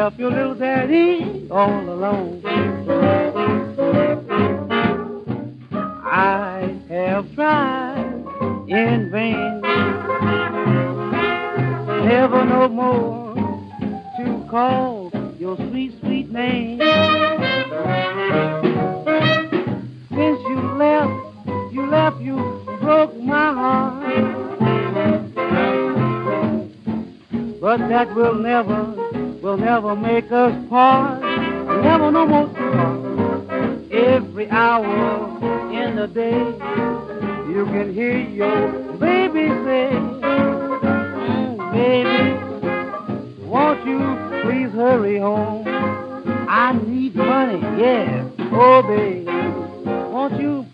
left your little daddy all alone. I have tried in vain, never no more to call your sweet, sweet name. Since you broke my heart. But that will never make us part. Never no more to part. Every hour in the day, you can hear your baby say, baby, won't you please hurry home? I need money, yeah. Oh, baby, won't you